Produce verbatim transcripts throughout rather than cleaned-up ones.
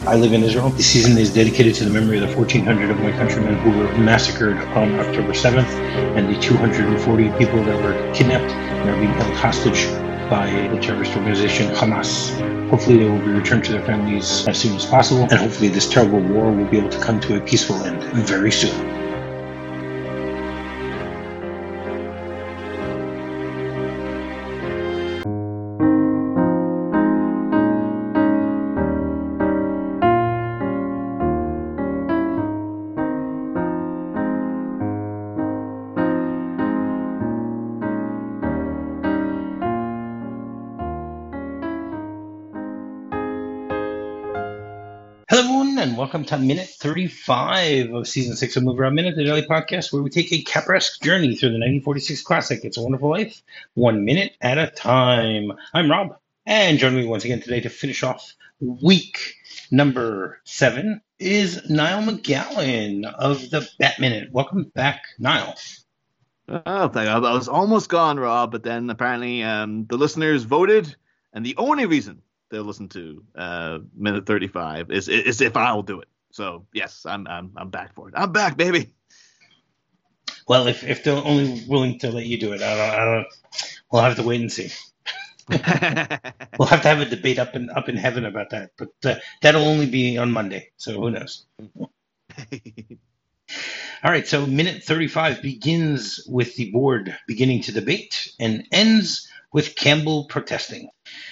I live in Israel. The season is dedicated to the memory of the fourteen hundred of my countrymen who were massacred on October seventh and the two hundred forty people that were kidnapped and are being held hostage by the terrorist organization Hamas. Hopefully they will be returned to their families as soon as possible, and hopefully this terrible war will be able to come to a peaceful end very soon. Welcome to minute thirty-five of season six of Move Around Minute, the daily podcast where we take a Capra-esque journey through the nineteen forty-six classic It's a Wonderful Life, one minute at a time. I'm Rob, and joining me once again today to finish off week number seven is Niall McGowan of the Bat Minute. Welcome back, Niall. Oh, thank God. I was almost gone, Rob, but then apparently um, the listeners voted, and the only reason they'll listen to uh, minute thirty-five is is if I'll do it. So yes, I'm I'm I'm back for it. I'm back, baby. Well, if if they're only willing to let you do it, I don't. I don't we'll have to wait and see. We'll have to have a debate up in up in heaven about that, but uh, that'll only be on Monday. So who knows? All right. So minute thirty-five begins with the board beginning to debate and ends with Campbell protesting.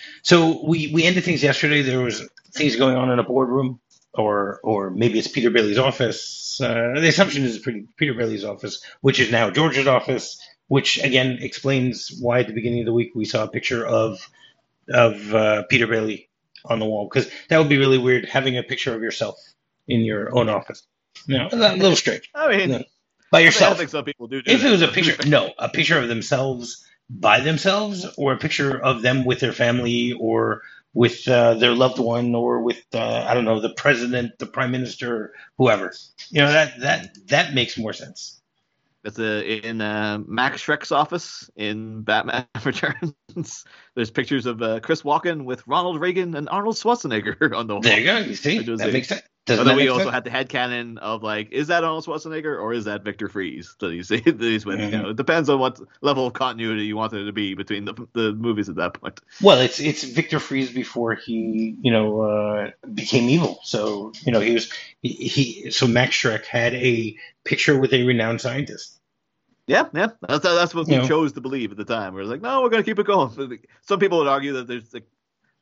So we, we ended things yesterday. There was things going on in a boardroom, or or maybe it's Peter Bailey's office. Uh, the assumption is pretty, Peter Bailey's office, which is now George's office, which again explains why at the beginning of the week we saw a picture of of uh, Peter Bailey on the wall, because that would be really weird having a picture of yourself in your own office. You know, a little strange. I mean, you know, by yourself. I think some people do. do if that. it was a picture, no, a picture of themselves by themselves, or a picture of them with their family, or with uh, their loved one, or with uh, I don't know, the president, the prime minister, whoever. You know, that that that makes more sense. That's a, in uh, Max Schreck's office in Batman Returns. There's pictures of uh, Chris Walken with Ronald Reagan and Arnold Schwarzenegger on the wall. There you go. You see, that makes sense. Doesn't Although we also sense? had the headcanon of like, is that Arnold Schwarzenegger or is that Victor Fries that you see these with? Mm-hmm. You know, it depends on what level of continuity you wanted it to be between the the movies at that point. Well, it's it's Victor Fries before he you know uh, became evil. So you know he was he, he so Max Schreck had a picture with a renowned scientist. Yeah, yeah, that's that's what we you know. chose to believe at the time. We were like, no, we're going to keep it going. Some people would argue that there's like,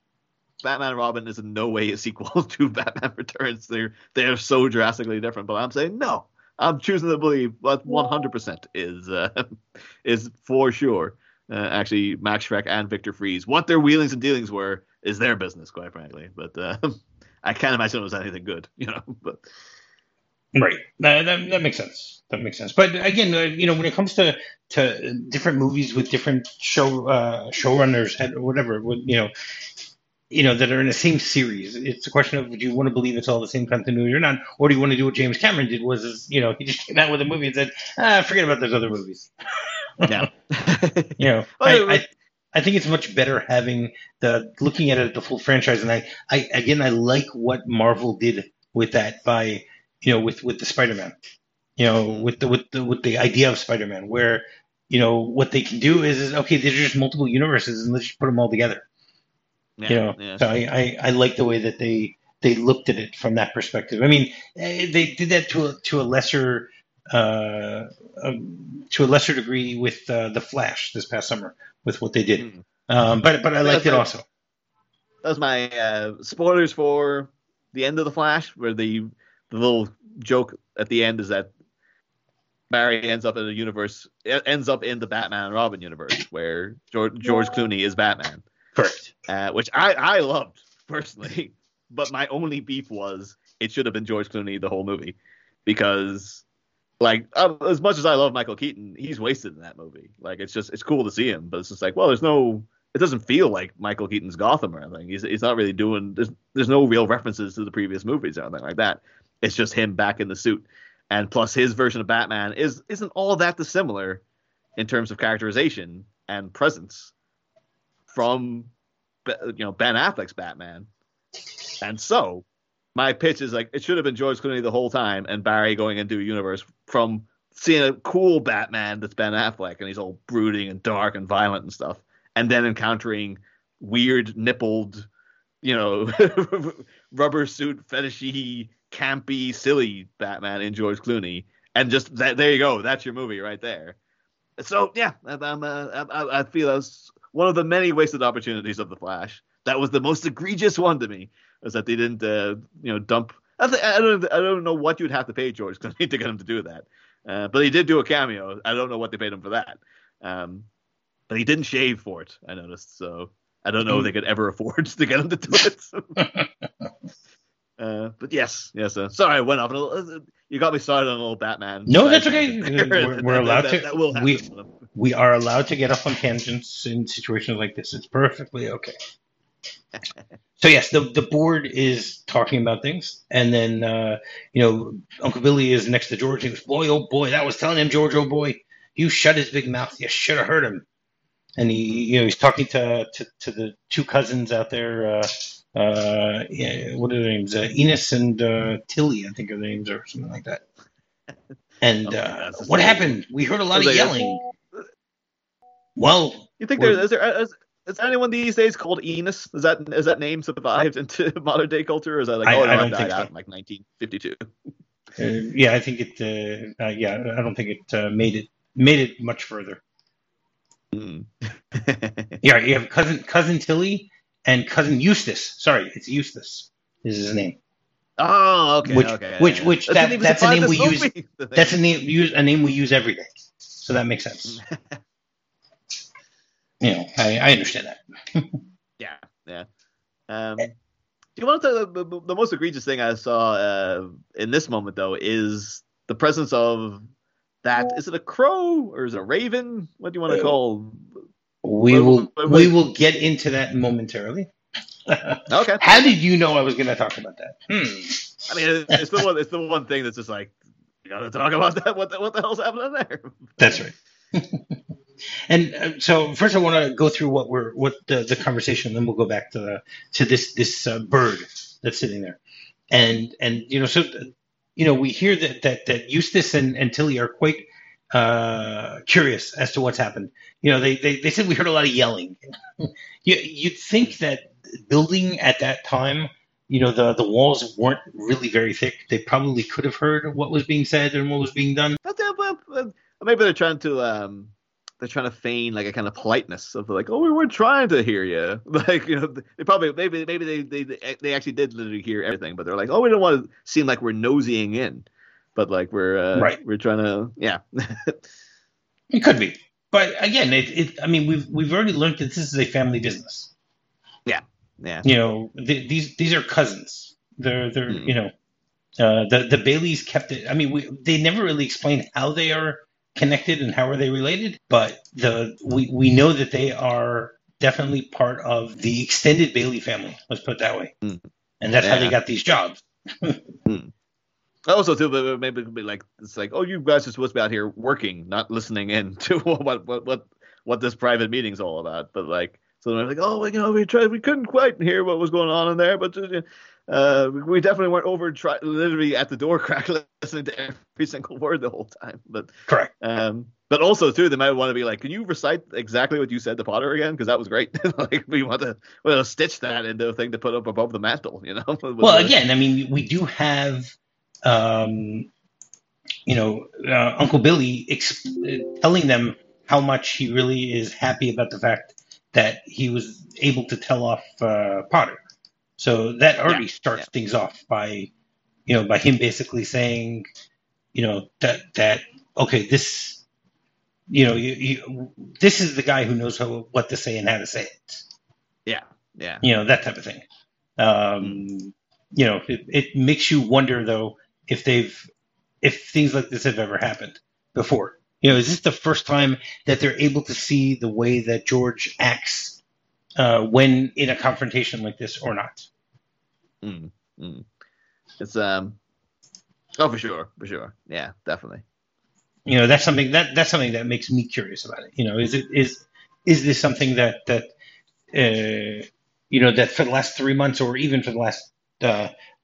Batman and Robin is in no way a sequel to Batman Returns. They're they're so drastically different. But I'm saying no. I'm choosing to believe that one hundred percent is uh, is for sure. Uh, actually, Max Schreck and Victor Fries. What their wheelings and dealings were is their business, quite frankly. But uh, I can't imagine it was anything good, you know. But right, that, that that makes sense. That makes sense. But again, uh, you know, when it comes to to different movies with different show uh, showrunners and whatever, you know. You know, that are in the same series. It's a question of, do you want to believe it's all the same continuity or not? Or do you want to do what James Cameron did, was, is, you know, he just came out with a movie and said, ah, forget about those other movies. Yeah. you know, I, I I think it's much better having the, looking at it, the full franchise. And I, I again, I like what Marvel did with that by, you know, with, with the Spider-Man, you know, with the, with the, with the idea of Spider-Man, where, you know, what they can do is, is okay, there's just multiple universes and let's just put them all together. Yeah, you know, yeah. So I, I, I like the way that they, they looked at it from that perspective. I mean, they did that to a, to a lesser uh, um, to a lesser degree with uh, the Flash this past summer with what they did. Mm. Um, but but I liked it also. That was my uh, spoilers for the end of the Flash, where the the little joke at the end is that Barry ends up in a universe ends up in the Batman and Robin universe where George, George Clooney is Batman. Correct. Uh, which I, I loved personally, but my only beef was it should have been George Clooney the whole movie, because like uh, as much as I love Michael Keaton, he's wasted in that movie. Like it's just it's cool to see him, but it's just like, well, there's no it doesn't feel like Michael Keaton's Gotham or anything. He's he's not really doing there's there's no real references to the previous movies or anything like that. It's just him back in the suit, and plus his version of Batman is isn't all that dissimilar in terms of characterization and presence from, you know, Ben Affleck's Batman. And so my pitch is like it should have been George Clooney the whole time, and Barry going into a universe from seeing a cool Batman that's Ben Affleck, and he's all brooding and dark and violent and stuff, and then encountering weird nippled, you know, rubber suit fetishy, campy, silly Batman in George Clooney, and just that, there you go, that's your movie right there. So yeah, I'm, uh, I, I feel that's one of the many wasted opportunities of The Flash. That was the most egregious one to me, was that they didn't, uh, you know, dump. I, th- I don't, I don't know what you'd have to pay George Clooney to get him to do that, uh, but he did do a cameo. I don't know what they paid him for that, um, but he didn't shave for it. I noticed, so I don't know if they could ever afford to get him to do it. uh, but yes, yes. Uh, sorry, I went off. You got me started on a little Batman. No, that's okay. We're, we're allowed that, to. That will happen. We, we are allowed to get off on tangents in situations like this. It's perfectly okay. So yes, the the board is talking about things, and then uh, you know Uncle Billy is next to George. And he goes, "Boy, oh boy, that was telling him, George, oh boy, you shut his big mouth. You should have heard him." And he, you know, he's talking to to, to the two cousins out there. Uh, uh, yeah, what are their names? Uh, Enos and uh, Tilly, I think are their names, or something like that. And oh uh, God, what happened? We heard a lot of yelling. Well, you think there is there is, is anyone these days called Enos? Is that is that name survived into modern day culture, or is that like I, oh, I no, don't died think out so. in like nineteen fifty-two? Uh, yeah, I think it. Uh, uh, yeah, I don't think it uh, made it made it much further. Mm. Yeah, you have cousin cousin Tilly and cousin Eustace. Sorry, it's Eustace is his name. Oh, okay, which, okay. Which, yeah. which, that, that, that's a name we use. Movie. That's a name use a name we use every day. So that makes sense. You know, I, I understand that. yeah, yeah. Um, do you want to? The, the, the most egregious thing I saw uh, in this moment, though, is the presence of that. Is it a crow or is it a raven? What do you want to call? We will. We will get into that momentarily. Okay. How did you know I was going to talk about that? Hmm. I mean, it's the one. It's the one thing that's just like you got to talk about that. What the, what the hell's happening there? That's right. And uh, so first, I want to go through what we're what the, the conversation, then we'll go back to the to this this uh, bird that's sitting there, and and you know so you know we hear that that that Eustace and, and Tilly are quite uh, curious as to what's happened. You know, they, they they said we heard a lot of yelling. you you'd think that building at that time, you know, the the walls weren't really very thick. They probably could have heard what was being said and what was being done. Maybe they're trying to um. They're trying to feign like a kind of politeness of like, oh, we were trying to hear you. Like, you know, they probably maybe maybe they they they actually did literally hear everything, but they're like, oh, we don't want to seem like we're nosying in, but like we're uh, right. We're trying to, yeah. It could be, but again, it, it. I mean, we've we've already learned that this is a family business. Yeah, yeah. You know, th- these these are cousins. They're they're mm. you know, uh, the the Baileys kept it. I mean, we they never really explained how they are connected and how are they related, but the we, we know that they are definitely part of the extended Bailey family, let's put it that way. Mm. And that's yeah. how they got these jobs. mm. Also too, maybe be like it's like, oh, you guys are supposed to be out here working, not listening in to what what what, what this private meeting's all about. But like, so they're like, oh, you know, we tried, we couldn't quite hear what was going on in there, but uh, we definitely weren't over try, literally at the door crack listening to every single word the whole time. But correct. Um, but also too, they might want to be like, can you recite exactly what you said to Potter again? Because that was great. Like we want to well stitch that into a thing to put up above the mantle, you know. Well, the, again, I mean, we do have, um, you know, uh, Uncle Billy exp- telling them how much he really is happy about the fact that he was able to tell off uh, Potter. So that already yeah, starts yeah. things off by, you know, by him basically saying, you know, that that okay, this, you know, you, you this is the guy who knows how, what to say and how to say it. Yeah, yeah. You know, that type of thing. Um, you know, it, it makes you wonder though if they've if things like this have ever happened before. You know, is this the first time that they're able to see the way that George acts uh, when in a confrontation like this or not? Mm, mm. It's um, oh for sure, for sure, yeah, definitely. You know, that's something that that's something that makes me curious about it. You know, is it is is this something that that uh, you know that for the last three months or even for the last uh,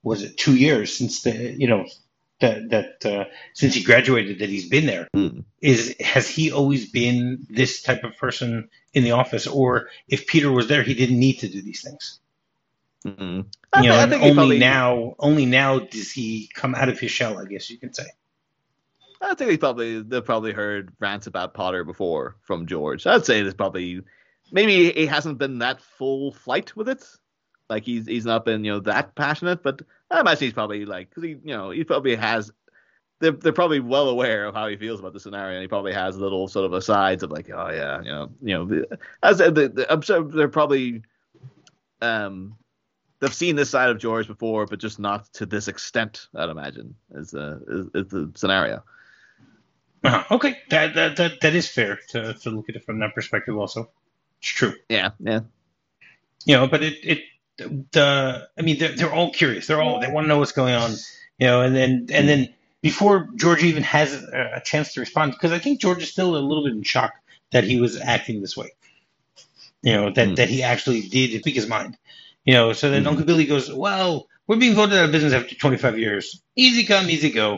was it two years since the you know that that uh, since he graduated that he's been there. Mm. Is has he always been this type of person in the office, or if Peter was there, he didn't need to do these things? Mm-hmm. You know, I and think only probably, now, only now does he come out of his shell, I guess you can say. I think he probably they've probably heard rants about Potter before from George. I'd say there's probably maybe he hasn't been that full flight with it. Like he's he's not been you know that passionate, but I imagine he's probably like because he you know he probably has. They're they're probably well aware of how he feels about the scenario, and he probably has little sort of asides of like, oh yeah, you know, you know, as the, the, I'm sure they're probably um they've seen this side of George before, but just not to this extent. I'd imagine is uh, is, is the scenario. Uh-huh. Okay, that, that that that is fair to to look at it from that perspective. Also, it's true. Yeah, yeah. You know, but it it the I mean they're they're all curious. They're all they want to know what's going on. You know, and then and then before George even has a, a chance to respond, because I think George is still a little bit in shock that he was acting this way. You know, that, mm. that he actually did speak his mind. You know, so then mm. Uncle Billy goes, well, we're being voted out of business after twenty-five years. Easy come, easy go.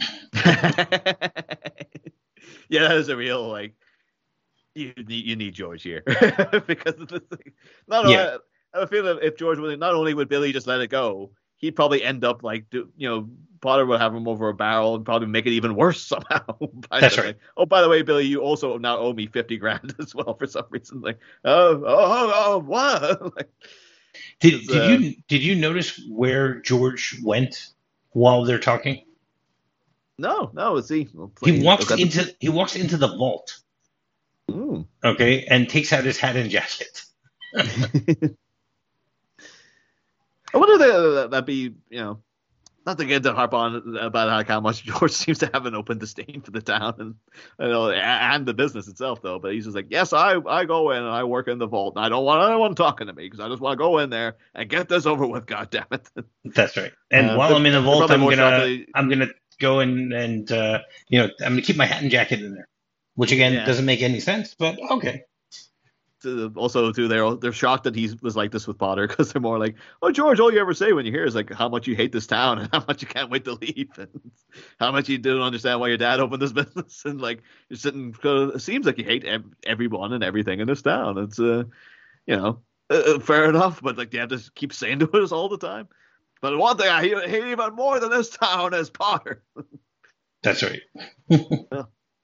Yeah, that is a real, like, you need, you need George here. Because of this thing. Not only, yeah. I feel that if George would, not only would Billy just let it go, he'd probably end up, like, do, you know, Potter would have him over a barrel and probably make it even worse somehow. That's right. Like, oh, by the way, Billy, you also now owe me fifty grand as well for some reason. Like, oh, oh, oh, what? Like, did did uh, you did you notice where George went while they're talking? No, no. Let's see. He walks into the... he walks into the vault. Ooh. Okay, and takes out his hat and jacket. I wonder that that'd be, you know, not to get to harp on about how, how much George seems to have an open disdain for the town and you know and the business itself, though. But he's just like, yes, I, I go in and I work in the vault, and I don't want anyone talking to me because I just want to go in there and get this over with. God damn it! That's right. And uh, while I'm in the vault, I'm gonna shortly... I'm gonna go in and uh, you know I'm gonna keep my hat and jacket in there, which again yeah. doesn't make any sense, but okay. To, also, too, they're they're shocked that he was like this with Potter because they're more like, "Oh, George, all you ever say when you hear is like how much you hate this town and how much you can't wait to leave and how much you don't understand why your dad opened this business and like you're sitting. It seems like you hate ev- everyone and everything in this town. It's uh, you know, uh, fair enough, but like you have to keep saying to us all the time. But one thing I hate, hate even more than this town is Potter." That's right. Yeah.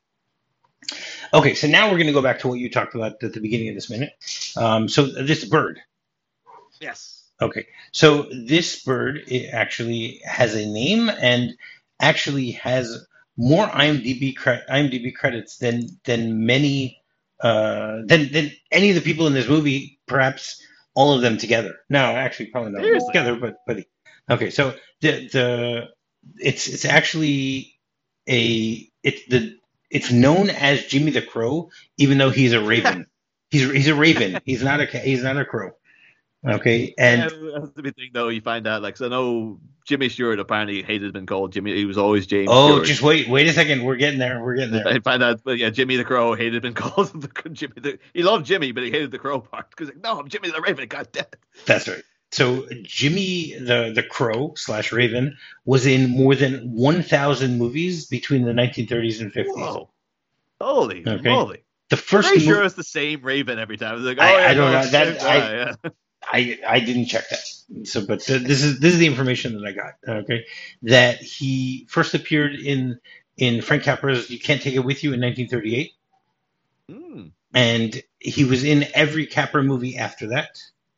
Okay, so now we're going to go back to what you talked about at the beginning of this minute. Um, so this bird. Yes. Okay, so this bird it actually has a name and actually has more IMDb cre- IMDb credits than than many uh, than than any of the people in this movie, perhaps all of them together. No, actually, probably not all together, but but okay. So the the it's it's actually a it's the. It's known as Jimmy the Crow, even though he's a raven. he's he's a raven. He's not a he's not a crow. Okay, and yeah, that's the big thing though. You find out like so. I know Jimmy Stewart apparently hated being called Jimmy. He was always James. Oh, Stewart. just wait, wait a second. We're getting there. We're getting there. I find out, but yeah, Jimmy the Crow hated being called the Jimmy. The, he loved Jimmy, but he hated the Crow part because like, no, I'm Jimmy the Raven. God damn it. That's right. So Jimmy the the Crow slash Raven was in more than one thousand movies between the nineteen thirties and fifties. Whoa. Holy okay. moly! The first Are you mo- sure it's the same Raven every time? It's like, oh, I, yeah, I don't no, know that. I, yeah. I I didn't check that. So, but th- this is this is the information that I got. Okay, that he first appeared in in Frank Capra's "You Can't Take It With You" in nineteen thirty-eight, mm. and he was in every Capra movie after that,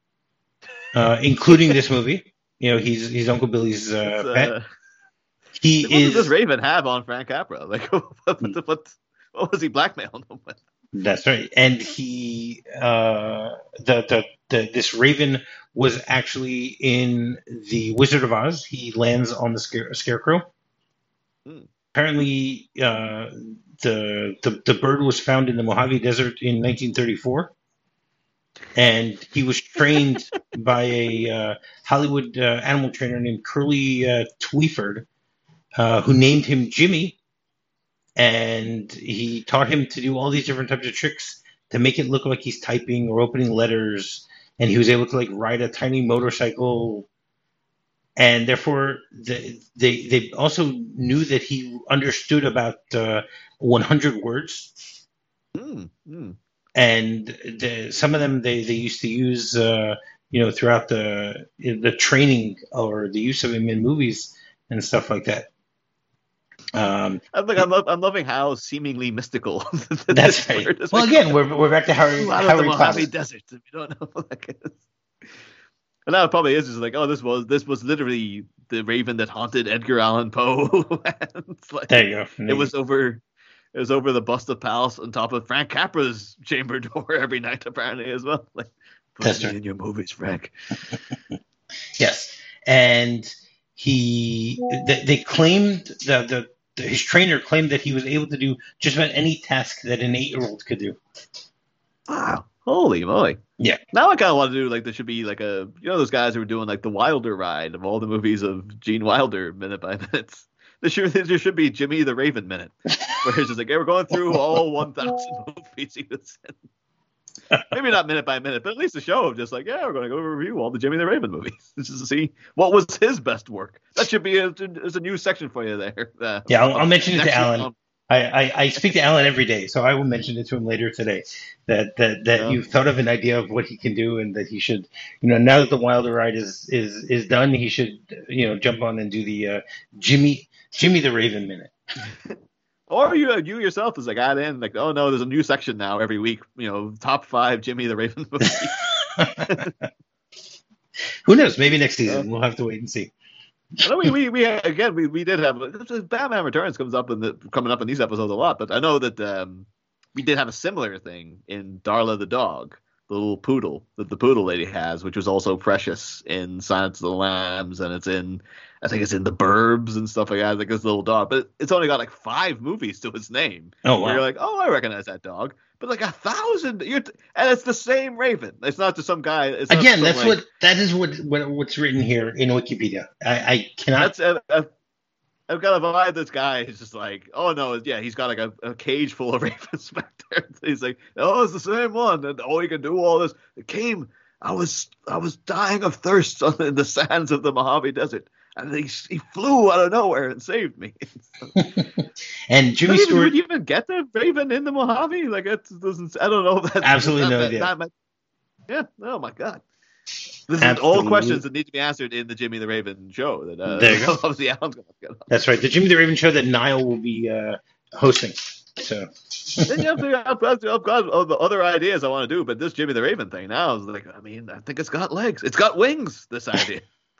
uh, including this movie. You know, he's he's Uncle Billy's uh, pet. Uh, he what is. What does this Raven have on Frank Capra? Like, what, what, what, what was he blackmailing him with? That's right, and he uh, the, the the this Raven was actually in the Wizard of Oz. He lands on the scare, scarecrow. Hmm. Apparently, uh, the, the the bird was found in the Mojave Desert in nineteen thirty-four, and he was trained by a uh, Hollywood uh, animal trainer named Curly uh, Tweeford, uh, who named him Jimmy. And he taught him to do all these different types of tricks to make it look like he's typing or opening letters. And he was able to like ride a tiny motorcycle. and therefore the, they they also knew that he understood about uh, one hundred words, mm, mm. and the, some of them they, they used to use uh, you know throughout the the training or the use of him in movies and stuff like that. Um, I'm, like, I'm, lo- I'm loving how seemingly mystical. That's right. Well, again, we're we're back to Harry out Harry of the Mojave Potter. Desert. If you don't know what that is. And now it probably is just like, oh, this was this was literally the raven that haunted Edgar Allan Poe. It's like, there you go. There it was over. It was over the Busta Palace on top of Frank Capra's chamber door every night, apparently, as well. Like, put That's me right. in your movies, Frank. Yes, and he they, they claimed the, the his trainer claimed that he was able to do just about any task that an eight-year-old could do. Wow. Holy moly. Yeah. Now I kind of want to do, like, there should be, like, a, you know, those guys who were doing, like, the Wilder ride of all the movies of Gene Wilder minute by minute. There should, there should be Jimmy the Raven minute, where it's just like, hey, we're going through all one thousand movies he was in. Maybe not minute by minute, but at least a show of just like, yeah, we're going to go review all the Jimmy the Raven movies. Just to see what was his best work. That should be a, a new section for you there. Uh, yeah, I'll, I'll mention it to Alan. Um, I, I, I speak to Alan every day, so I will mention it to him later today. That that, that Yeah. you've thought of an idea of what he can do, and that he should, you know, now that the Wilder ride is is is done, he should, you know, jump on and do the uh, Jimmy Jimmy the Raven minute. Or you you yourself is like add in like, oh no, there's a new section now every week. You know, top five Jimmy the Raven movies. Who knows? Maybe next season. We'll have to wait and see. I know we, we, we again we, we did have Batman Returns comes up in the coming up in these episodes a lot, but I know that um, we did have a similar thing in Darla the dog, the little poodle that the poodle lady has, which was also precious in Silence of the Lambs, and it's in I think it's in The Burbs and stuff like that. Like this little dog, but it's only got like five movies to its name. Oh wow! Where you're like, oh, I recognize that dog. But like a thousand, you're t- and it's the same Raven. It's not just some guy. It's not Again, some, that's like, what that is what, what what's written here in Wikipedia. I, I cannot. That's a, a, I've got a vibe. This guy is just like, oh no, yeah, he's got like a, a cage full of ravens back there. He's like, oh, it's the same one, and oh, he can do all this. It came. I was I was dying of thirst on the, in the sands of the Mojave Desert, and he he flew out of nowhere and saved me. And Jimmy Maybe Stewart would you even get the Raven in the Mojave? Like it doesn't. I don't know. If that's, absolutely that, no that, idea. that, that, yeah. Oh my god. This is Absolutely. all questions that need to be answered in the Jimmy the Raven show. That uh, There you go. obviously Alan's gonna get on. That's right. The Jimmy the Raven show that Niall will be uh, hosting. So. Then you have to, I've, got, I've got other ideas I want to do, but this Jimmy the Raven thing now is like, I mean, I think it's got legs. It's got wings, this idea.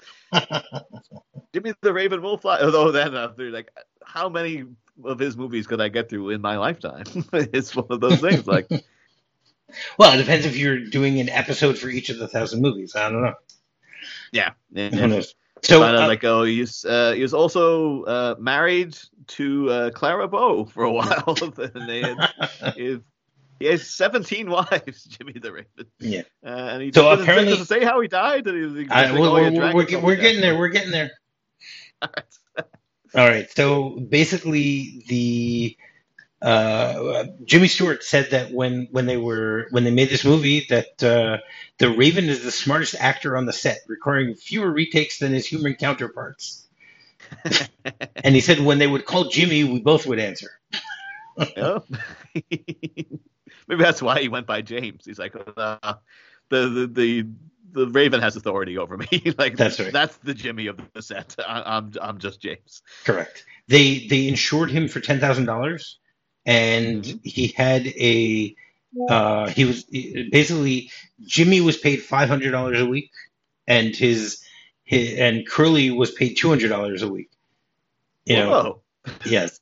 Jimmy the Raven will fly. Although then, uh, they're like, how many of his movies could I get through in my lifetime? It's one of those things. Like, well, it depends if you're doing an episode for each of the thousand movies. I don't know. yeah. yeah. Who knows? So, Find out, uh, like, oh, he's uh, he was also uh, married to uh, Clara Bow for a while. And they had, he, he has seventeen wives, Jimmy the Raven. yeah. Uh, and he So doesn't, apparently- does it say how he died? Did he, did he I, think, we're, oh, he we're, drank we're, or get- something? we're getting there. We're getting there. All right. All right. So basically, the uh, Jimmy Stewart said that when, when they were when they made this movie, that uh, the Raven is the smartest actor on the set, requiring fewer retakes than his human counterparts. And he said when they would call Jimmy, we both would answer. Oh. Maybe that's why he went by James. He's like, uh, the, the the the Raven has authority over me. Like That's right. That's the Jimmy of the set. I, I'm I'm just James. Correct. They they insured him for ten thousand dollars, and Mhm. he had a uh, he was basically Jimmy was paid five hundred dollars a week, and his, his and Curly was paid two hundred dollars a week. You know, Whoa. yes.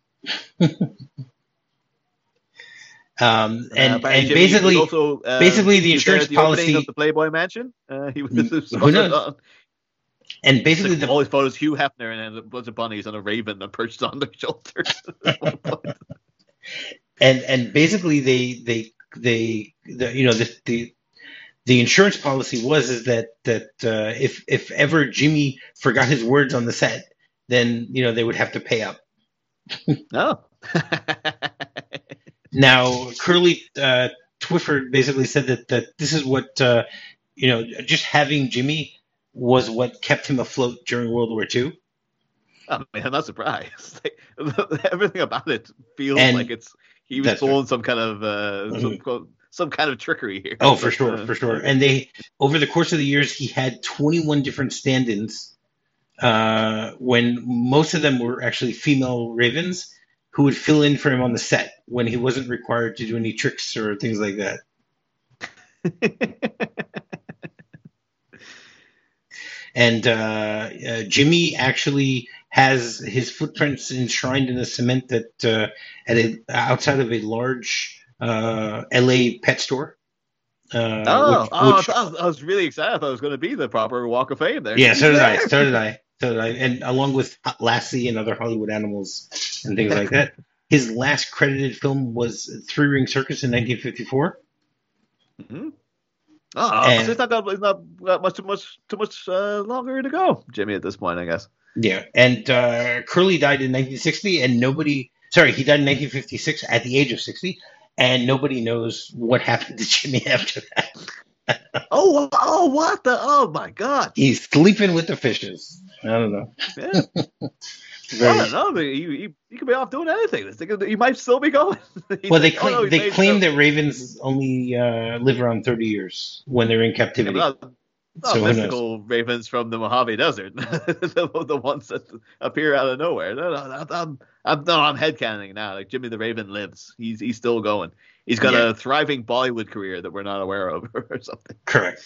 um, and Uh, and Jimmy basically, was also, uh, basically the he was there insurance at the opening policy- of the Playboy Mansion. Uh, he was Who knows? and basically Like, the all his photos, Hugh Hefner and a bunch of bunnies and a raven that perched on their shoulders. and and basically they they they the, you know the, the the insurance policy was is that that uh, if if ever Jimmy forgot his words on the set, then you know they would have to pay up. Oh. Now Curly uh, Twyford basically said that that this is what uh, you know just having Jimmy was what kept him afloat during World War Two. I mean, I'm not surprised. Like, everything about it feels And like it's he was pulling right. some kind of uh, mm-hmm. some, some kind of trickery here. Oh, for but, sure, uh, for sure. And they over the course of the years, he had twenty-one different stand-ins. Uh, when most of them were actually female ravens who would fill in for him on the set when he wasn't required to do any tricks or things like that. And uh, uh, Jimmy actually has his footprints enshrined in the cement that uh, at a, outside of a large uh, L A pet store. Uh, oh, which, oh which, I, was, I was really excited. I thought it was going to be the proper Walk of Fame there. Yeah, so did I. So did I. So did I. And along with Lassie and other Hollywood animals and things like that. His last credited film was Three Ring Circus in nineteen fifty-four. Mm-hmm. Oh, and, so it's not got it's not got much too much too much uh, longer to go, Jimmy. At this point, I guess. Yeah, and uh, Curly died in nineteen sixty, and nobody. Sorry, he died in nineteen fifty-six at the age of sixty, and nobody knows what happened to Jimmy after that. oh, oh, what the? Oh my God! He's sleeping with the fishes. I don't know. Yeah. Very... I don't know. You, you, you could be off doing anything. You might still be going. Well, they claim, oh, no, they claim that ravens only uh, live around thirty years when they're in captivity. Yeah, not, not so mystical ravens from the Mojave Desert, the, the ones that appear out of nowhere. No, no, I'm, I'm, no, I'm headcanoning now. Like Jimmy the Raven lives. He's he's still going. He's got yeah. a thriving Bollywood career that we're not aware of, or something. Correct.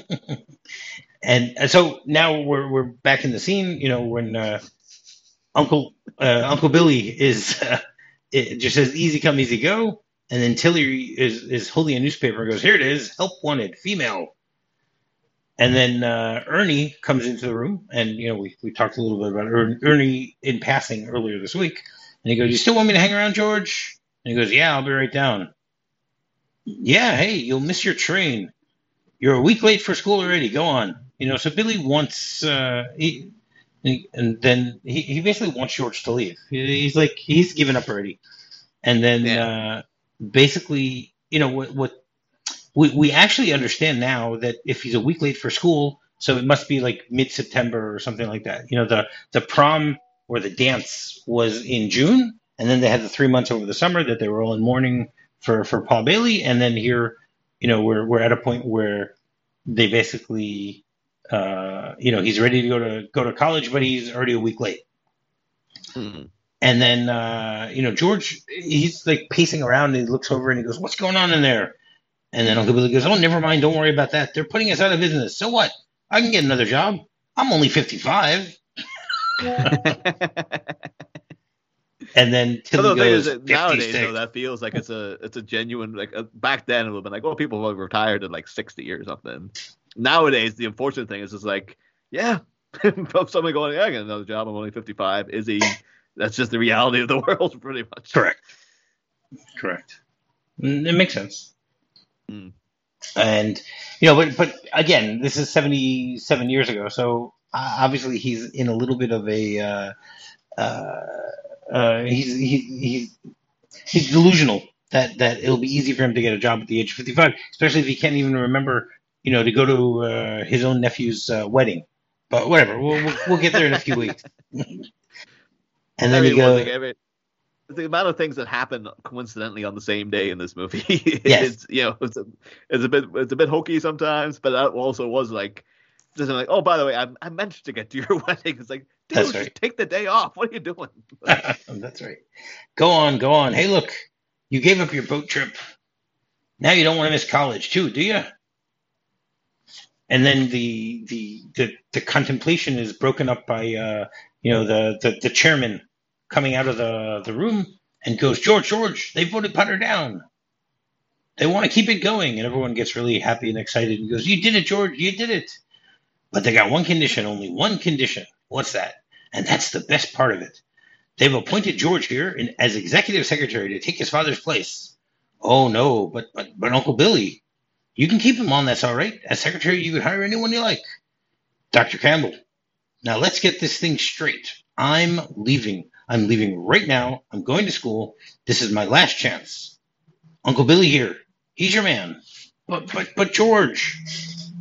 and, and so now we're we're back in the scene. You know, when. Uh, Uncle uh, Uncle Billy is uh, it just says easy come easy go, and then Tilly is is holding a newspaper and goes, here it is, help wanted, female. And then uh, Ernie comes into the room, and you know we, we talked a little bit about er- Ernie in passing earlier this week, and he goes, you still want me to hang around, George? And he goes, yeah, I'll be right down. Yeah, hey, you'll miss your train. You're a week late for school already. Go on. You know, so Billy wants uh, he. And then he, he basically wants George to leave. He's like, he's given up already. And then yeah. uh, basically, you know, what, what we, we actually understand now that if he's a week late for school, so it must be like mid-September or something like that. You know, the, the prom or the dance was in June, and then they had the three months over the summer that they were all in mourning for, for Paul Bailey. And then here, you know, we're we're at a point where they basically... Uh, you know, he's ready to go to go to college, but he's already a week late. Mm-hmm. And then, uh, you know, George, he's like pacing around and he looks over and he goes, what's going on in there? And then Uncle Billy goes, oh, never mind. Don't worry about that. They're putting us out of business. So what? I can get another job. I'm only fifty-five. And then Tilly goes, is nowadays, though, that feels like it's a it's a genuine, like a, back then it would have been like, oh, people have retired at like sixty or something. Nowadays, the unfortunate thing is just like, yeah, somebody going, yeah, I got another job. I'm only fifty-five. Is he? That's just the reality of the world, pretty much. Correct. Correct. It makes sense. Mm. And, you know, but, but again, this is seventy-seven years ago. So uh, obviously he's in a little bit of a, uh, uh, uh, he's, he, he's, he's delusional that, that it'll be easy for him to get a job at the age of fifty-five, especially if he can't even remember, you know, to go to uh, his own nephew's uh, wedding. But whatever, we'll, we'll we'll get there in a few weeks. And then you go. Every, the amount of things that happen coincidentally on the same day in this movie, yes. it's, you know, it's a, it's a bit it's a bit hokey sometimes, but that also was like, just like, oh, by the way, I I meant to get to your wedding. It's like, dude, That's right. Just take the day off. What are you doing? That's right. Go on, go on. Hey, look, you gave up your boat trip. Now you don't want to miss college too, do you? And then the, the the the contemplation is broken up by uh, you know the, the, the chairman coming out of the, the room and goes, George, George, they voted Potter down. They want to keep it going, and everyone gets really happy and excited and goes, you did it, George, you did it. But they got one condition, only one condition. What's that? And that's the best part of it. They've appointed George here in, as executive secretary to take his father's place. Oh no, but but but Uncle Billy. You can keep him on, that's all right. As secretary, you can hire anyone you like. Doctor Campbell, now let's get this thing straight. I'm leaving. I'm leaving right now. I'm going to school. This is my last chance. Uncle Billy here. He's your man. But, but, but George.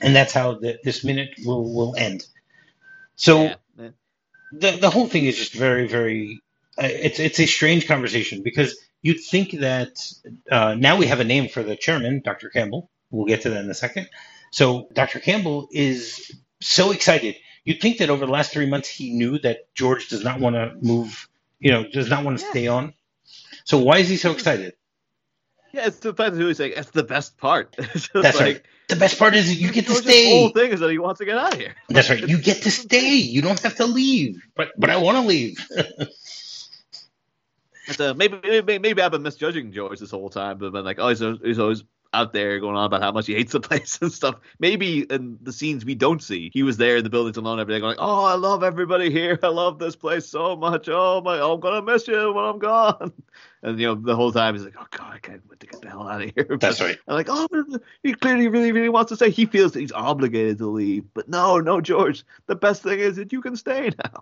and that's how the, this minute will will end. So Yeah. Yeah. the the whole thing is just very very. Uh, it's it's a strange conversation because you'd think that uh, now we have a name for the chairman, Doctor Campbell. We'll get to that in a second. So Doctor Campbell is so excited. You'd think that over the last three months he knew that George does not want to move, you know, does not want to Yeah. stay on. So why is he so excited? Yeah, it's the fact that he's like, that's the best part. It's just That's like, right. The best part is that you get to George's stay. whole thing is that he wants to get out of here. That's right. You get to stay. You don't have to leave. But but I want to leave. But, uh, maybe, maybe maybe I've been misjudging George this whole time, but been like, oh, he's, he's always out there going on about how much he hates the place and stuff. Maybe in the scenes we don't see, he was there in the buildings alone every day going, oh, I love everybody here. I love this place so much. Oh, my, I'm going to miss you when I'm gone. And, you know, the whole time he's like, oh, God, I can't wait to get the hell out of here. That's right. I'm like, oh, but he clearly really, really wants to stay. He feels that he's obligated to leave. But no, no, George. The best thing is that you can stay now.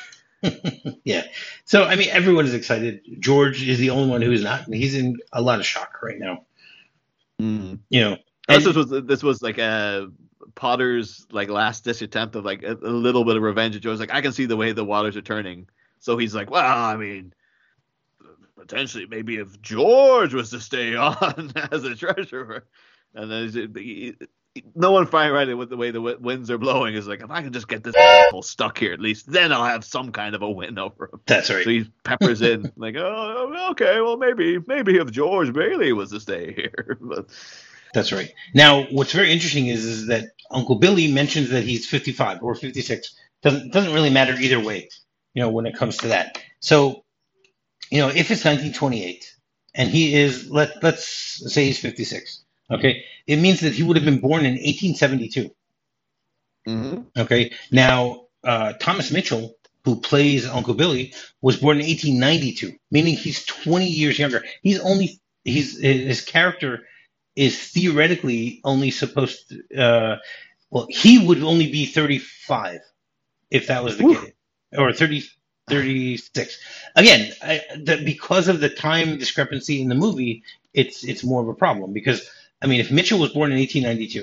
Yeah. So, I mean, everyone is excited. George is the only one who is not. And he's in a lot of shock right now. Mm. You know, And and, this was this was like a Potter's like last ditch attempt of like a, a little bit of revenge. Joe's like, I can see the way the waters are turning. So he's like, well, I mean, potentially maybe if George was to stay on as a treasurer, and then he's, he, no one finding right with the way the winds are blowing is like, if I can just get this asshole stuck here, at least then I'll have some kind of a win over him. that's right. So he peppers in like, oh, okay, well maybe maybe if George Bailey was to stay here, but. That's right. Now, what's very interesting is, is that Uncle Billy mentions that he's fifty-five or fifty-six. Doesn't doesn't really matter either way, you know, when it comes to that. So, you know, if it's nineteen twenty-eight and he is, let let's say he's fifty-six, okay, it means that he would have been born in eighteen seventy-two. Mm-hmm. Okay. Now, uh, Thomas Mitchell, who plays Uncle Billy, was born in eighteen ninety-two, meaning he's twenty years younger. He's only he's his character is theoretically only supposed to, uh, well, he would only be thirty-five if that was the Oof. case, or thirty, thirty-six. Again, I, the, because of the time discrepancy in the movie, it's it's more of a problem because, I mean, if Mitchell was born in eighteen ninety-two,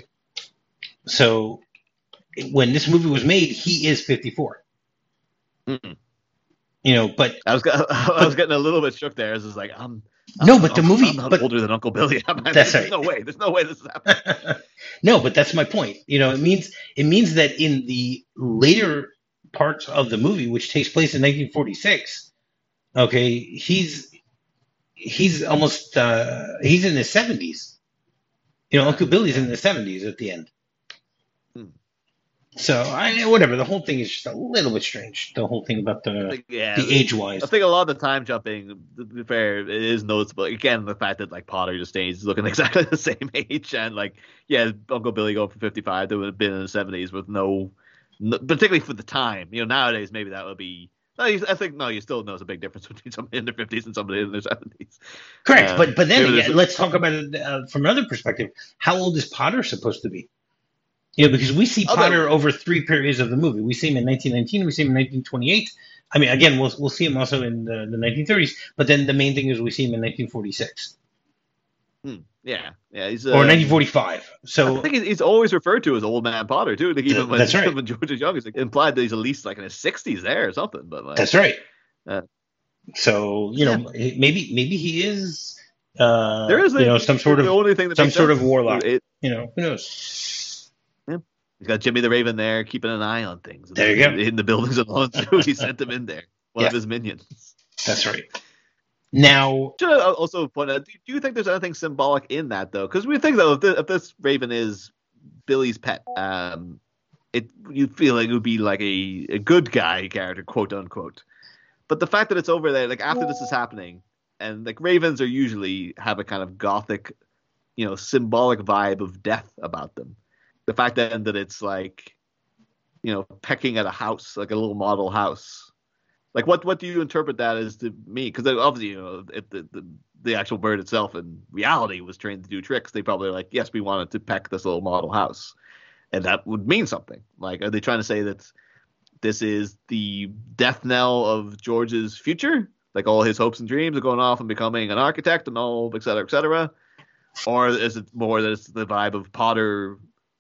so when this movie was made, he is fifty-four. Mm-mm. You know, but I was I was getting a little bit shook there. It's just like I'm. No, I'm, but the I'm, movie- I'm not but- older than Uncle Billy. I mean, That's there's right. no way. There's no way this is happening. No, but that's my point. You know, it means it means that in the later parts of the movie, which takes place in nineteen forty-six, okay, he's he's almost uh, he's in his seventies. You know, Uncle Billy's in the seventies at the end. Hmm. So I whatever. The whole thing is just a little bit strange. The whole thing about the Like, yeah, the age wise. I think a lot of the time jumping, to be fair, it is noticeable. Again, the fact that like Potter just stays looking exactly the same age, and like, yeah, Uncle Billy going from fifty-five to have been in the seventies with no, no, particularly for the time. You know, nowadays maybe that would be. No, you- I think no, you still know there's a big difference between somebody in their fifties and somebody in their seventies. Correct, Um, but but then maybe there's again, a- let's talk about it uh, from another perspective. How old is Potter supposed to be? You know, because we see Oh, Potter that- over three periods of the movie. We see him in nineteen nineteen, we see him in nineteen twenty-eight. I mean, again, we'll we'll see him also in the, the nineteen thirties. But then the main thing is we see him in nineteen forty-six Hmm, yeah, yeah, he's or uh, nineteen forty-five. I So think he's, he's always referred to as Old Man Potter too. Like even Th- when, that's right. when George is young, it's like implied that he's at least like in his sixties there or something. But like, that's right. Uh, So you know, maybe maybe he is. Uh, there is you know some sort the of only thing that some makes sort of sense. warlock. It- You know, who knows? He's got Jimmy the Raven there, keeping an eye on things. There you go. In the buildings alone too. He sent him in there. One Yeah. of his minions. That's right. Now, Should I also point out? Do you think there's anything symbolic in that though? Because we think though, if, the, if this Raven is Billy's pet, um, it you feel like it would be like a, a good guy character, quote unquote. But the fact that it's over there, like after this is happening, and like Ravens are usually have a kind of gothic, you know, symbolic vibe of death about them. The fact that that it's like, you know, pecking at a house, like a little model house. Like, what, what do you interpret that as to me? Because obviously, you know, if the, the the actual bird itself in reality was trained to do tricks, they probably like, yes, we wanted to peck this little model house, and that would mean something. Like, are they trying to say that this is the death knell of George's future? Like, all his hopes and dreams are going off and becoming an architect and all, et cetera, et cetera? Or is it more that it's the vibe of Potter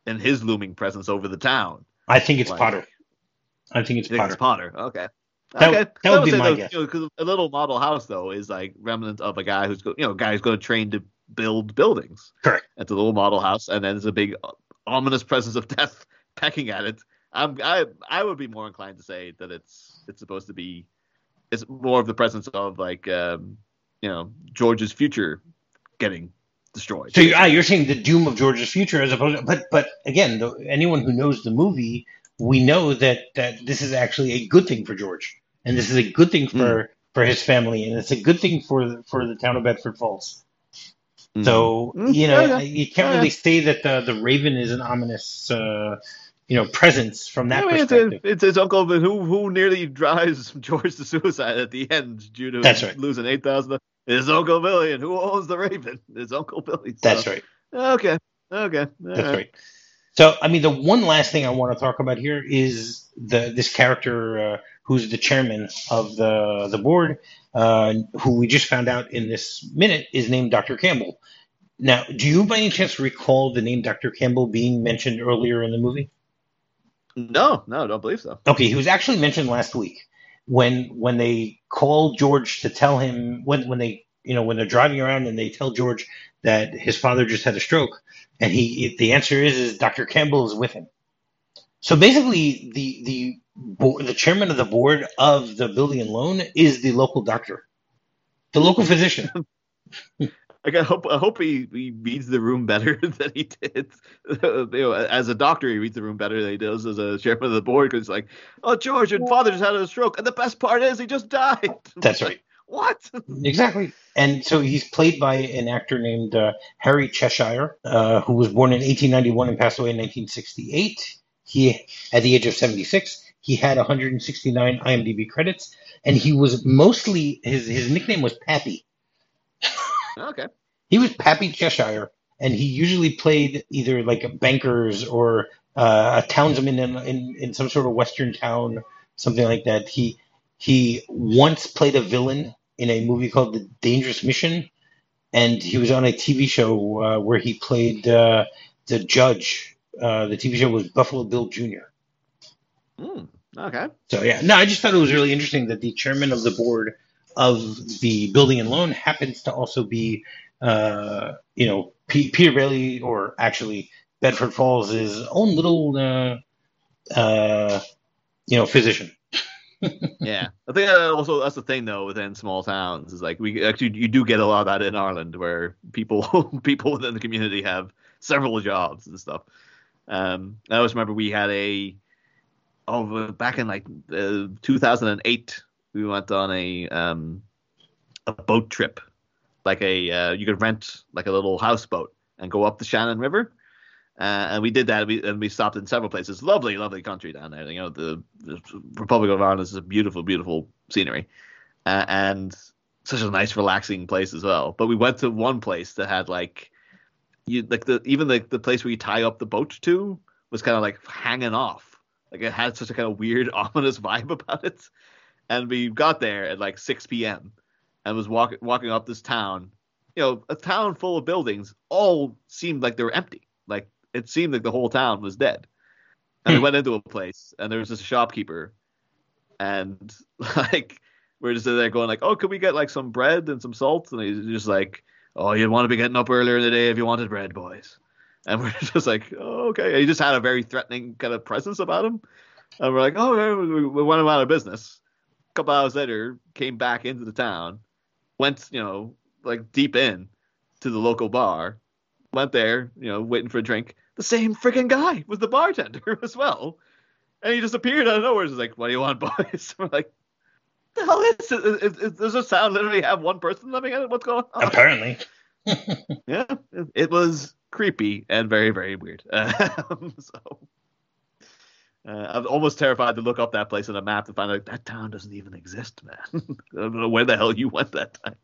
and his looming presence over the town. I think it's Like, Potter. I think it's you think Potter. it's Potter. Okay. That, okay. that So would be say, my though, guess. you know, 'cause a little model house though is like remnant of a guy who's go, you know, a guy who's going to train to build buildings. Correct. It's a little model house, and then there's a big uh, ominous presence of death pecking at it. I'm, I I would be more inclined to say that it's it's supposed to be it's more of the presence of like um, you know George's future getting destroyed. So you're, ah, you're saying the doom of George's future as opposed to, but but again, the, anyone who knows the movie, we know that that this is actually a good thing for George, and this is a good thing for mm. for his family, and it's a good thing for for the town of Bedford Falls. Mm. So mm. you know, yeah, yeah. you can't yeah, really yeah. say that the the Raven is an ominous. Uh, You know, presence from that I mean, perspective. It's, a, it's his uncle who who nearly drives George to suicide at the end due to That's right. losing eight thousand. His Uncle Billy, and who owns the Raven? His Uncle Billy. So. That's right. Okay. Okay. All That's right. right. So, I mean, the one last thing I want to talk about here is the this character uh, who's the chairman of the the board, uh, who we just found out in this minute is named Doctor Campbell. Now, do you by any chance recall the name Doctor Campbell being mentioned earlier in the movie? No, no, I don't believe so. Okay, he was actually mentioned last week when when they called George to tell him when when they you know when they're driving around and they tell George that his father just had a stroke, and he the answer is is Doctor Campbell is with him. So basically, the the the chairman of the board of the building and loan is the local doctor, the local physician. Like I hope I hope he, he reads the room better than he did. You know, as a doctor, he reads the room better than he does as a chairman of the board because it's like, oh, George, your father just had a stroke, and the best part is he just died. That's right. What? Exactly. And so he's played by an actor named uh, Harry Cheshire, uh, who was born in eighteen ninety-one and passed away in nineteen sixty-eight. He, at the age of seventy-six, he had one hundred sixty-nine IMDb credits, and he was mostly his his nickname was Pappy. Okay. He was Pappy Cheshire, and he usually played either like a bankers or uh, a townsman in, in in some sort of western town, something like that. He he once played a villain in a movie called The Dangerous Mission, and he was on a T V show uh, where he played uh, the judge. Uh, the T V show was Buffalo Bill Junior Mm, okay. So yeah, no, I just thought it was really interesting that the chairman of the board of the building and loan happens to also be, uh, you know, P- Peter Bailey, or actually Bedford Falls' own little, uh, uh, you know, physician. Yeah, I think that also that's the thing though within small towns is like we actually you do get a lot of that in Ireland where people people within the community have several jobs and stuff. Um, I always remember we had a oh back in like uh, two thousand eight. We went on a um, a boat trip, like a uh, you could rent like a little houseboat and go up the Shannon River, uh, and we did that. We, and we stopped in several places. Lovely, lovely country down there. You know, the, the Republic of Ireland is a beautiful, beautiful scenery, uh, and such a nice, relaxing place as well. But we went to one place that had like you like the even like the place where you tie up the boat to was kind of like hanging off. Like it had such a kind of weird, ominous vibe about it. And we got there at like six p.m. and was walking walking up this town, you know, a town full of buildings, all seemed like they were empty. Like it seemed like the whole town was dead. And we went into a place and there was this shopkeeper, and like we're just there going like, oh, could we get like some bread and some salt? And he's just like, oh, you'd want to be getting up earlier in the day if you wanted bread, boys. And we're just like, oh, okay. And he just had a very threatening kind of presence about him. And we're like, oh, we, we went him out of business. Couple hours later, came back into the town, went, you know, like deep in to the local bar, went there, you know, waiting for a drink. The same freaking guy was the bartender as well. And he just appeared out of nowhere. He's like, what do you want, boys? We're like, the hell is it? Is, is, does this sound literally have one person living in it? What's going on? Apparently. Yeah, it, it was creepy and very, very weird. Um, so. Uh, I'm almost terrified to look up that place on a map to find out that town doesn't even exist, man. I don't know where the hell you went that time.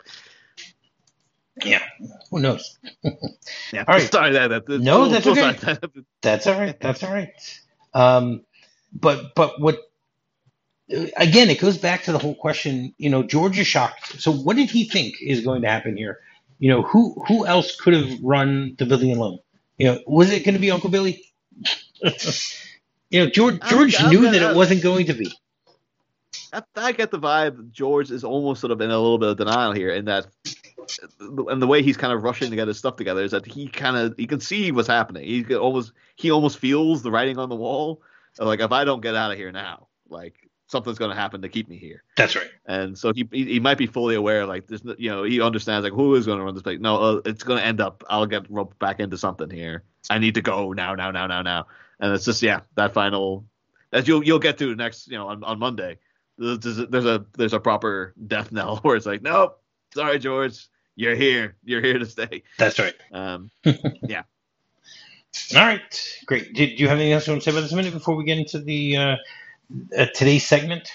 Yeah, who knows? Yeah, all right. Sorry, that, that, no, that's okay. That. That's all right. That's all right. Um, but but what? Again, it goes back to the whole question. You know, George is shocked. So, what did he think is going to happen here? You know, who who else could have run the building and loan? You know, was it going to be Uncle Billy? You know, George George I'm, I'm, knew I'm, that I'm, it wasn't going to be. I, I get the vibe George is almost sort of in a little bit of denial here, in that, and the way he's kind of rushing to get his stuff together is that he kind of he can see what's happening. He can almost he almost feels the writing on the wall. Like, if I don't get out of here now, like, something's going to happen to keep me here. That's right. And so he he, he might be fully aware, like, this, you know, he understands, like, who is going to run this place? No, uh, it's going to end up, I'll get roped back into something here. I need to go now, now, now, now, now. And it's just, yeah, that final, as you'll you'll get to next, you know, on, on Monday. There's a, there's a there's a proper death knell where it's like, nope, sorry, George, you're here, you're here to stay. That's right. Um, yeah. All right, great. Did you have anything else you want to say about this minute before we get into the uh, uh, today's segment?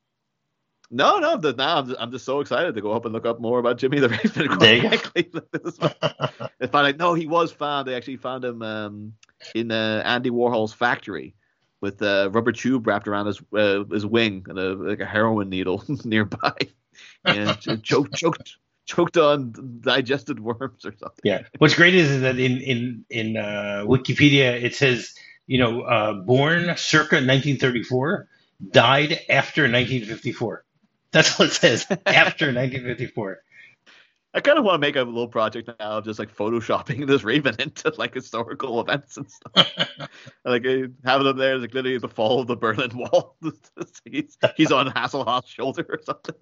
No, no. The, now I'm just, I'm just so excited to go up and look up more about Jimmy the Raven. There you go. They find out, no, he was found. They actually found him um, in uh, Andy Warhol's factory with a rubber tube wrapped around his uh, his wing and a, like a heroin needle nearby, and choked choked choked on digested worms or something. Yeah. What's great is, is that in in in uh, Wikipedia it says, you know, uh, born circa nineteen thirty-four, died after nineteen fifty-four. That's what it says, after nineteen fifty-four. I kind of want to make a little project now of just like photoshopping this Raven into like historical events and stuff. Like having him there, like literally the fall of the Berlin Wall. he's, he's on Hasselhoff's shoulder or something.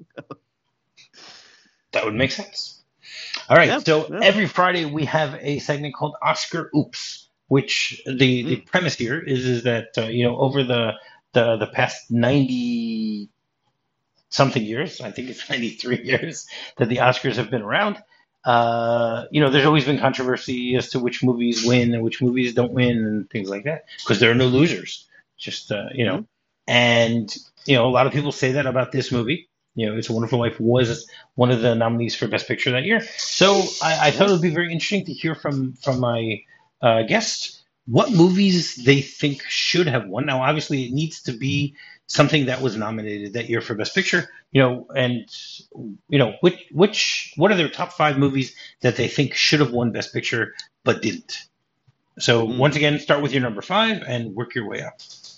That would make sense. All right, yeah, so yeah. every Friday we have a segment called Oscar Oops, which the, mm. the premise here is is that uh, you know, over the the the past ninety something years, I think it's ninety-three years that the Oscars have been around. Uh, you know, there's always been controversy as to which movies win and which movies don't win and things like that, because there are no losers. Just uh, you know, mm-hmm. and you know, a lot of people say that about this movie. You know, It's a Wonderful Life was one of the nominees for Best Picture that year. So I, I thought it would be very interesting to hear from from my uh, guests what movies they think should have won. Now, obviously, it needs to be something that was nominated that year for Best Picture. You know, and you know, which which what are their top five movies that they think should have won Best Picture but didn't? So mm-hmm. once again, start with your number five and work your way up.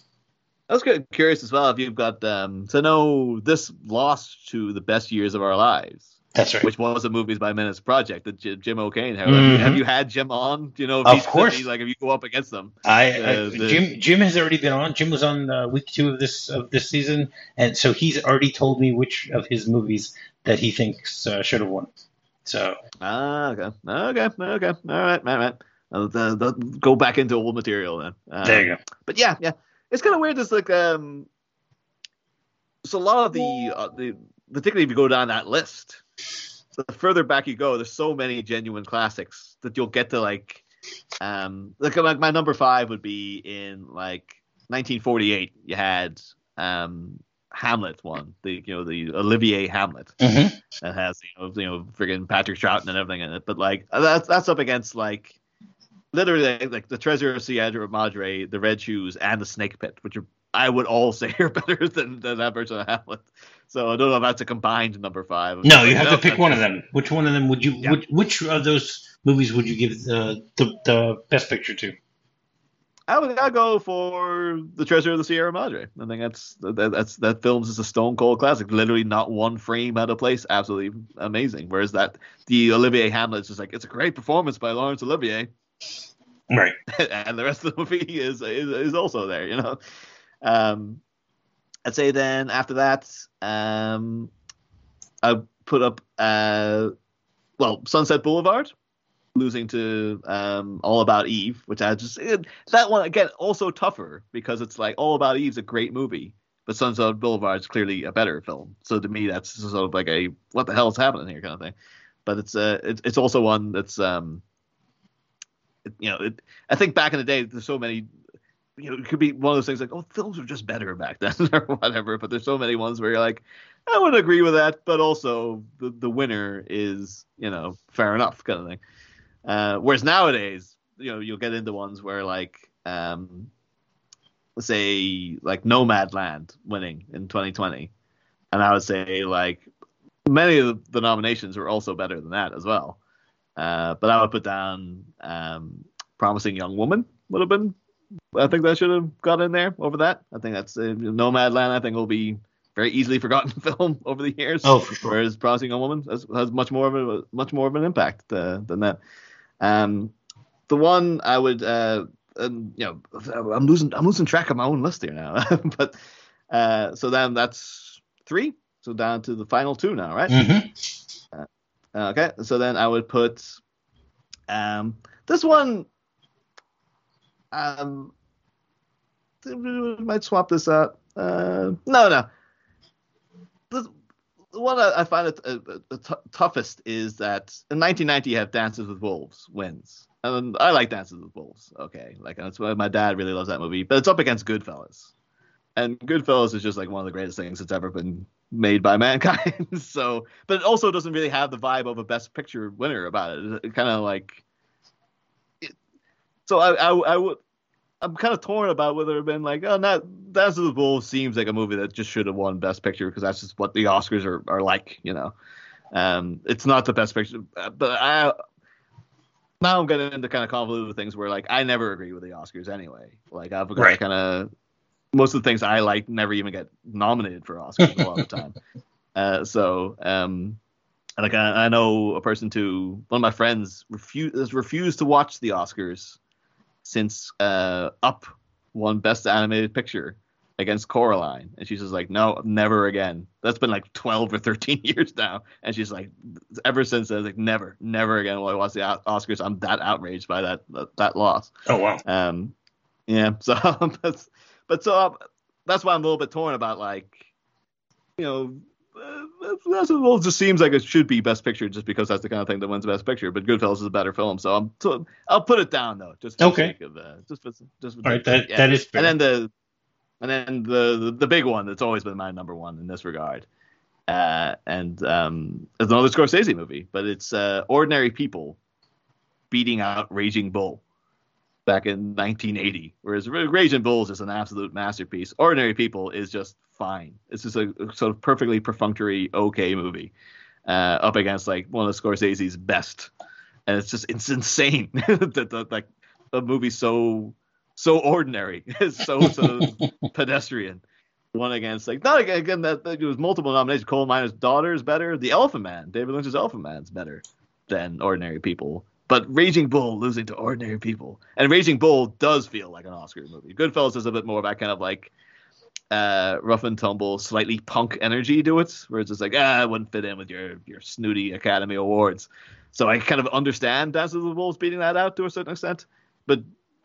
I was curious as well if you've got um, so no, this lost to The Best Years of Our Lives. That's right. Which was a Movies by Minutes project that J- Jim O'Kane had. Mm-hmm. Have you had Jim on? Do you know? If of he's course. Like if you go up against them, I, uh, I the, Jim Jim has already been on. Jim was on uh, week two of this of this season, and so he's already told me which of his movies that he thinks uh, should have won. So ah, okay, okay, okay, all right, all right. I'll, uh, I'll go back into old material then. Um, there you go. But yeah, yeah, it's kind of weird. It's like um, so a lot of the uh, the particularly if you go down that list. The further back you go, there's so many genuine classics that you'll get to like, um, like, like my number five would be in like nineteen forty-eight. You had um, Hamlet one, the you know the Olivier Hamlet mm-hmm. that has you know you know friggin' Patrick Troughton and everything in it. But like that's that's up against like literally like the Treasure of Sierra Madre, the Red Shoes, and the Snake Pit, which are I would all say are better than, than that version of Hamlet. So I don't know if that's a combined number five. No, you like, have no, to pick one of them. Which one of them would you? Yeah. Which, which of those movies would you give the the, the Best Picture to? I would I'd go for The Treasure of the Sierra Madre. I think that's that, that's that film's is a stone cold classic. Literally not one frame out of place. Absolutely amazing. Whereas that the Olivier Hamlet is just like it's a great performance by Laurence Olivier. Right. And the rest of the movie is is, is also there. You know. Um, I'd say then after that, um, I put up, uh, well, Sunset Boulevard, losing to um, All About Eve, which I just it, that one again also tougher because it's like All About Eve's a great movie, but Sunset Boulevard is clearly a better film. So to me, that's sort of like a what the hell is happening here kind of thing. But it's uh, it, it's also one that's um, it, you know, it, I think back in the day, there's so many. You know, it could be one of those things like, oh, films were just better back then or whatever. But there's so many ones where you're like, I would agree with that, but also the, the winner is, you know, fair enough kind of thing. Uh, whereas nowadays, you know, you'll get into ones where like, um, let's say like Nomadland winning in twenty twenty. And I would say like many of the nominations were also better than that as well. Uh, but I would put down um, Promising Young Woman would have been I think that should have got in there over that. I think that's uh, Nomadland. I think will be very easily forgotten film over the years. Oh, for sure. Whereas Promising Young Woman has, has much more of a much more of an impact uh, than that. Um, the one I would, uh, um, you know, I'm losing I'm losing track of my own list here now. But uh, so then that's three. So down to the final two now, right? Mm-hmm. Uh, okay. So then I would put um, this one. Um, might swap this out. Uh, no, no. The, the one I, I find it uh, the t- toughest is that in nineteen ninety you have Dances with Wolves wins, and I like Dances with Wolves. Okay, like that's why my dad really loves that movie, but it's up against Goodfellas, and Goodfellas is just like one of the greatest things that's ever been made by mankind. So, but it also doesn't really have the vibe of a Best Picture winner about it. It, it kind of like. It, so I, I, I would. I'm kind of torn about whether it been like, oh, not Dances with Wolves seems like a movie that just should have won Best Picture because that's just what the Oscars are, are like, you know. Um, it's not the Best Picture, but I now I'm getting into kind of convoluted things where like I never agree with the Oscars anyway. Like I've got right. kind of most of the things I like never even get nominated for Oscars a lot of the time. Uh, so um, like I, I know a person too. One of my friends refused has refused to watch the Oscars since uh, Up won Best Animated Picture against Coraline. And she's just like, no, never again. That's been like twelve or thirteen years now. And she's like, ever since then, like, never, never again will I watch the Oscars. I'm that outraged by that that, that loss. Oh, wow. Um, yeah, so that's, but so um, that's why I'm a little bit torn about, like, you know, Uh, that's, well, it just seems like it should be Best Picture just because that's the kind of thing that wins Best Picture. But Goodfellas is a better film, so I'm so I'll put it down though, just for okay. the sake of uh, just for, just for all right. That yeah. that is fair. And then the and then the, the the big one that's always been my number one in this regard, uh, and um, it's another Scorsese movie, but it's uh, Ordinary People beating out Raging Bull back in nineteen eighty. Whereas Raging Bull is just an absolute masterpiece. Ordinary People is just fine. It's just a, a sort of perfectly perfunctory, okay movie uh, up against like one of Scorsese's best, and it's just it's insane that, that like a movie so so ordinary, so so pedestrian, one against like not again that, that it was multiple nominations. Coal Miner's Daughter is better. The Elephant Man, David Lynch's Elephant Man is better than Ordinary People. But Raging Bull losing to Ordinary People, and Raging Bull does feel like an Oscar movie. Goodfellas is a bit more of that kind of like. Uh, rough and tumble, slightly punk energy to it, where it's just like, ah, it wouldn't fit in with your your snooty Academy Awards. So I kind of understand Dances with Wolves beating that out to a certain extent, but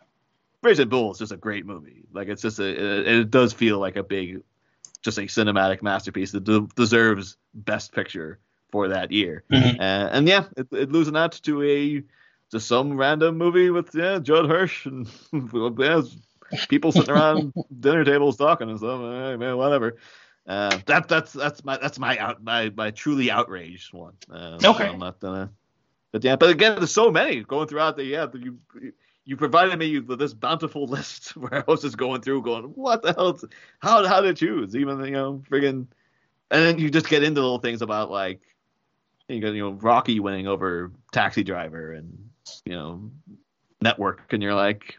Raging Bull is just a great movie. Like it's just a, it, it does feel like a big, just a cinematic masterpiece that de- deserves Best Picture for that year. Mm-hmm. Uh, and yeah, it, it losing out to a just some random movie with yeah Judd Hirsch and yeah, people sitting around dinner tables talking and stuff. Hey, man, whatever. Uh, that that's that's my that's my out my, my truly outraged one. Uh, okay. So I'm not gonna. But yeah, but again, there's so many going throughout the yeah. You you provided me with this bountiful list where I was just going through, going, what the hell? How how to choose? Even you know, friggin', and then you just get into little things about like you got you know Rocky winning over Taxi Driver and you know Network, and you're like.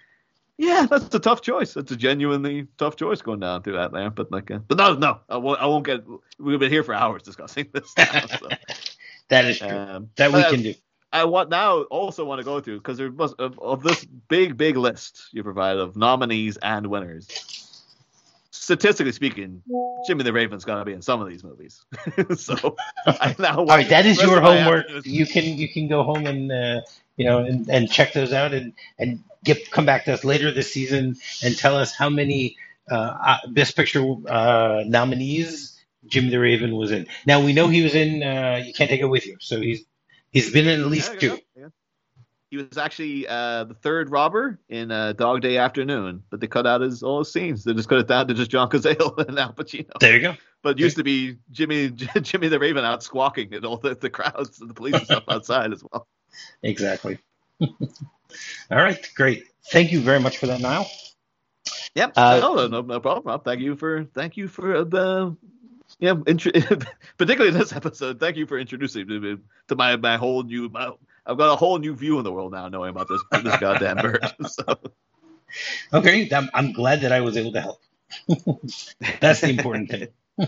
Yeah, that's a tough choice. That's a genuinely tough choice going down through that there. But like, uh, but no, no, I won't. I won't get. We've been here for hours discussing this. Now, so. That is true. Um, that we can do. I want now also want to go through because there was of, of this big, big list you provided of nominees and winners. Statistically speaking, Jimmy the Raven's got to be in some of these movies. So I now all right, that is your homework. You can you can go home and uh, you know and, and check those out and and get come back to us later this season and tell us how many uh, Best Picture uh, nominees Jimmy the Raven was in. Now we know he was in uh, You Can't Take It With You, so he's he's been in at least yeah, two. Yeah. He was actually uh, the third robber in uh, Dog Day Afternoon, but they cut out his all his scenes. They just cut it down to just John Cazale and Al Pacino. There you go. But it used to be Jimmy Jimmy the Raven out squawking at all the, the crowds and the police and stuff outside as well. Exactly. All right, great. Thank you very much for that, Niall. Yep. Uh, no, no, no problem, Rob. Thank you for thank you for the yeah, intro- particularly this episode. Thank you for introducing me to my my whole new. My, I've got a whole new view in the world now, knowing about this this goddamn bird. So. Okay, I'm, I'm glad that I was able to help. That's the important thing.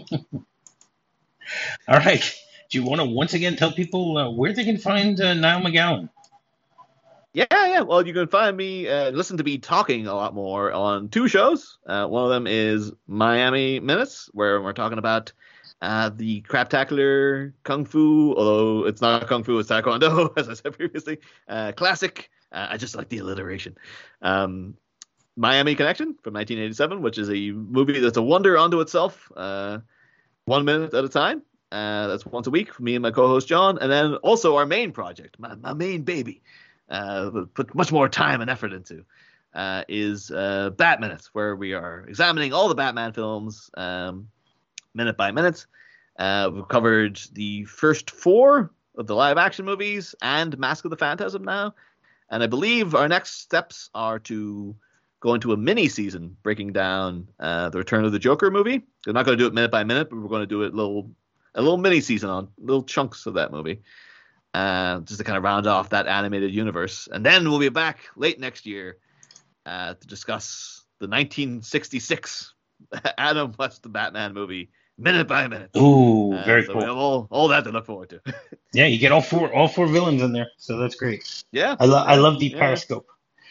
All right. Do you want to once again tell people uh, where they can find uh, Niall McGowan? Yeah, yeah. Well, you can find me, uh, listen to me talking a lot more on two shows. Uh, one of them is Miami Minutes, where we're talking about uh, the craptacular Kung Fu, although it's not Kung Fu, it's Taekwondo, as I said previously. Uh, classic. Uh, I just like the alliteration. Um, Miami Connection from nineteen eighty-seven, which is a movie that's a wonder unto itself, uh, one minute at a time. Uh, that's once a week for me and my co-host John. And then also our main project, my, my main baby, uh, put much more time and effort into, uh, is uh, Bat Minutes, where we are examining all the Batman films um, minute by minute. Uh, we've covered the first four of the live action movies and Mask of the Phantasm now. And I believe our next steps are to go into a mini season breaking down uh, the Return of the Joker movie. We're not going to do it minute by minute, but we're going to do it little a little mini season on little chunks of that movie, uh, just to kind of round off that animated universe. And then we'll be back late next year uh, to discuss the nineteen sixty-six Adam West the Batman movie minute by minute. Ooh, uh, very so cool. We have all, all that to look forward to. Yeah, you get all four all four villains in there, so that's great. Yeah, I love I love the yeah. Periscope.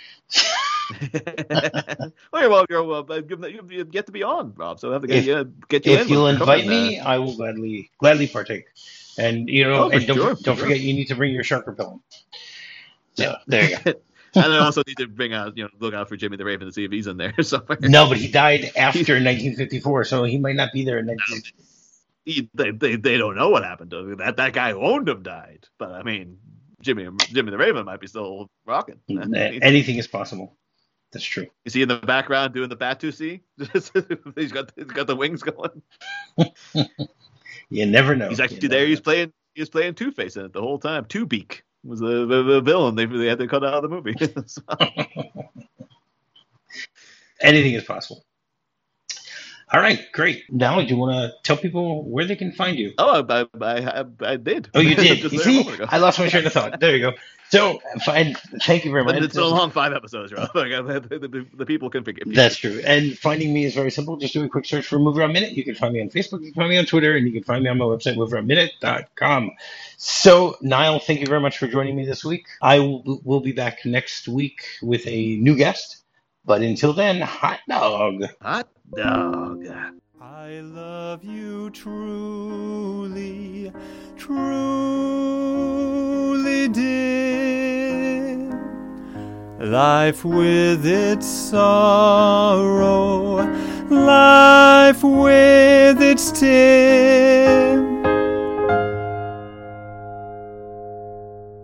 Well, you're well, you're well, you, you get to be on, Rob. So I have to get If, you get you if in. you'll with- invite coming, me, I will gladly gladly partake. And you know, Oh, for and don't sure, don't for forget you need to bring your shark repellent. So Yeah. there you go. And I also need to bring out, you know, look out for Jimmy the Raven to see if he's in there somewhere. No, but he died after nineteen fifty-four, so he might not be there in nineteen fifty-four. He, they, they they don't know what happened to him. That that guy who owned him died. But I mean, Jimmy Jimmy the Raven might be still rocking. Anything is possible. That's true. You see in the background doing the Batusi? he's got he's got the wings going. You never know. He's actually You there. never He's know. playing. He was playing Two Face in it the whole time. Two Beak was the, the, the villain. They they had to cut out of the movie. So, Anything is possible. All right, great. Now, do you want to tell people where they can find you? oh, I, I, I, I did. Oh, you did. Just You there a see, moment ago. I lost my train of thought. There you go. So, fine. Thank you very much. But it's been a long five episodes, Rob. Like, the, the, the people can forgive you. That's true. And finding me is very simple. Just do a quick search for Move Around Minute. You can find me on Facebook. You can find me on Twitter. And you can find me on my website, move around minute dot com. So, Niall, thank you very much for joining me this week. I will, will be back next week with a new guest. But until then, hot dog. Hot dog. I love you truly, truly, dear. Life with its sorrow, life with its tears.